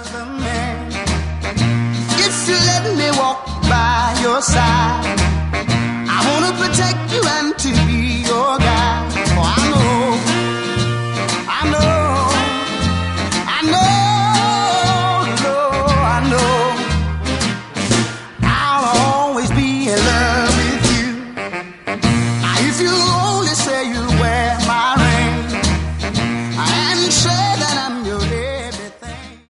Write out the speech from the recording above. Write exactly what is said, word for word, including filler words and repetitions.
If you let me walk by your side, I wanna protect you and to